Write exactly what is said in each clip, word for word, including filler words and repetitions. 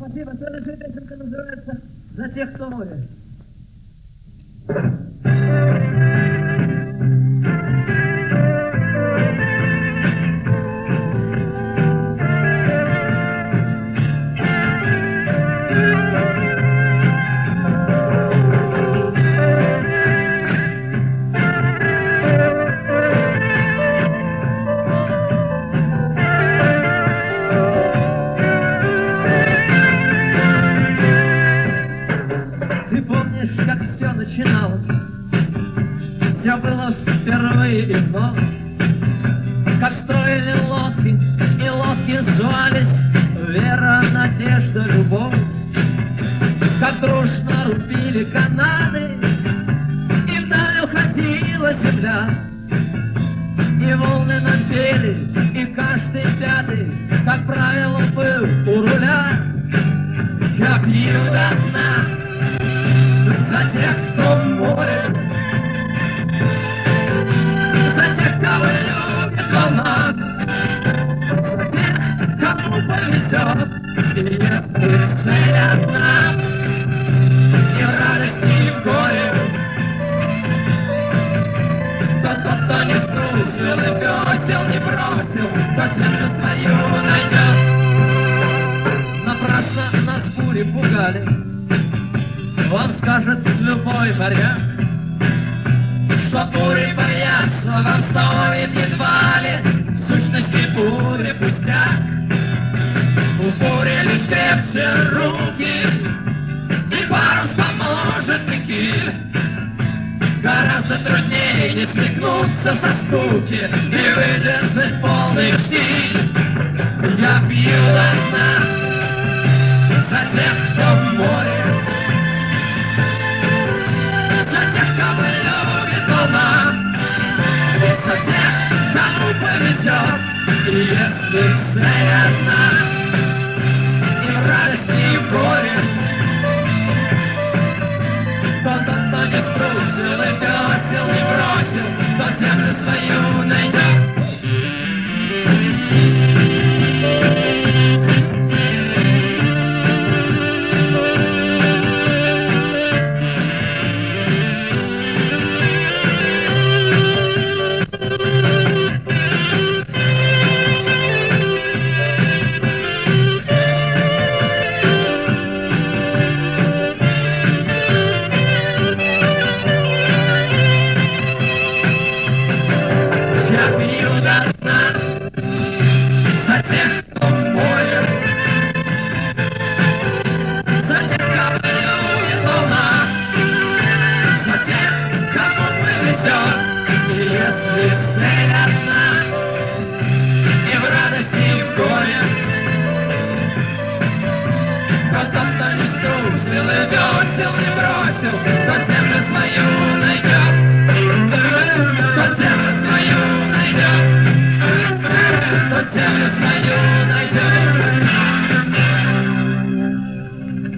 Спасибо. Следующая песенка называется «За тех, кто море». Как все начиналось, все было впервые и вновь. Как строили лодки, и лодки звались вера, надежда, любовь. Как дружно рубили канаты, и вдаль уходила земля. И волны напели, и каждый пятый, как правило, был у руля. Я пью до дна за тех, кто в море, за тех, кого любит волна, за тех, кому повезет, и если цель одна, и в радости, и в горе, то тот, кто не слушал и весел, не бросил, тот землю свою найдет. Напрасно нас бури пугали. Он скажет любой моряк, что бури боятся, восстановит едва ли в сущности бури пустяк. У бури лишь крепче руки, и парус поможет и киль. Гораздо труднее не свихнуться со скуки и выдержать полный стиль. Я пью до дна за тех, кто в море, за тех, кого любит волна, за тех, кому повезет, и если цель одна, и в радости, и в горе, то тот, кто не струсил и весел, не бросил, тот землю свою найдет.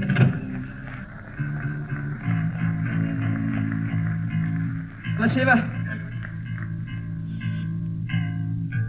Спасибо.